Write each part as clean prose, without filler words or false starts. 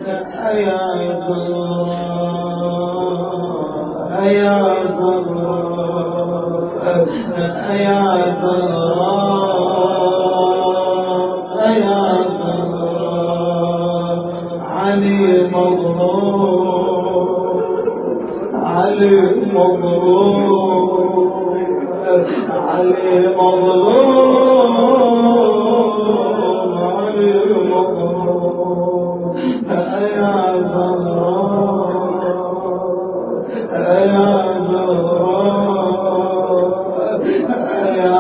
يا زهراء يا زهراء يا زهراء يا زهراء علي مبروك علي مبروك علي مبروك علي مبروك يا زهراء يا زهراء يا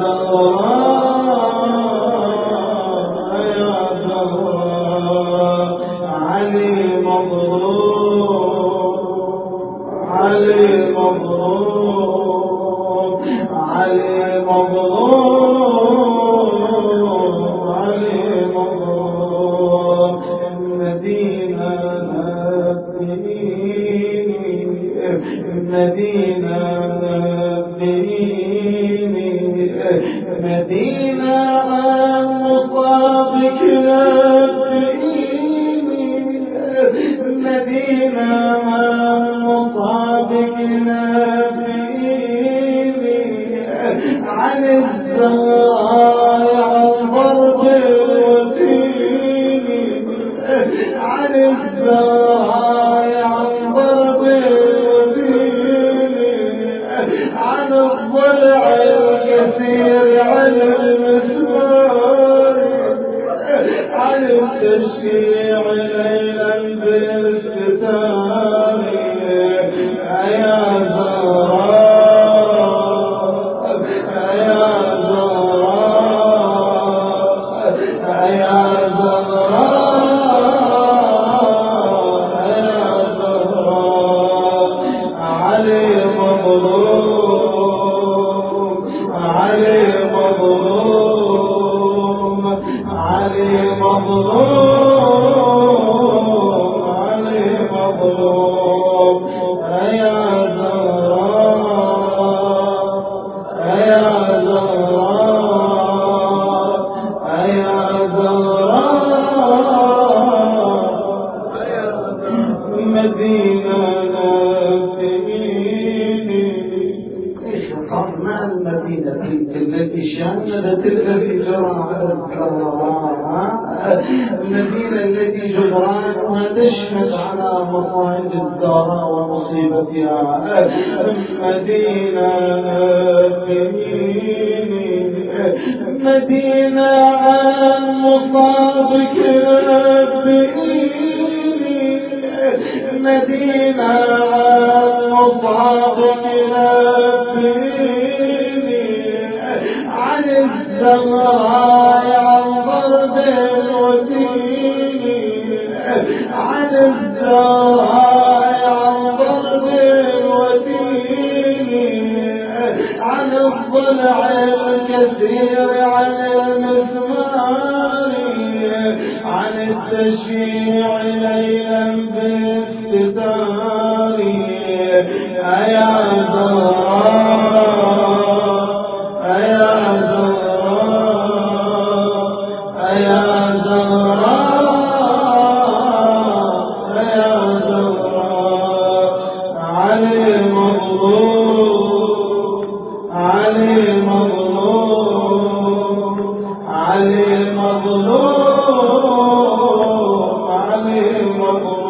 زهراء يا زهراء علي مبروك علي مبروك علي مبروك علي مبروك المدينة مدينة مدينة مصابك نبيني مدينة مصابك نبيني عن الزهراء عن ضرب الوتين عن الزهراء عن ضرب عن الضلع الكثير عن المسمار عن التشييع ليلا بالاستتار يا زهراء يا زهراء يا زهراء يا زهراء علي مبروك علي مبروك علي مبروك علي مبروك يا زهراء يا زهراء يا زهراء مدينة مع المدينة التي شملت التي جرعها المدينة التي جدرانها تشمل على مصائب الزهراء ومصيبتها مدينة مدينة عن مصابك مدينة عن مصابك عن الزهراء عن ضرب الوتين عن الزهراء عن ضرب الوتين عن الضلع الكثير عن المسمار عن التشييع ليلا باستتار يا زهراء يا زهراء يا زهراء يا زهراء علي مبروك علي مبروك علي مبروك علي مبروك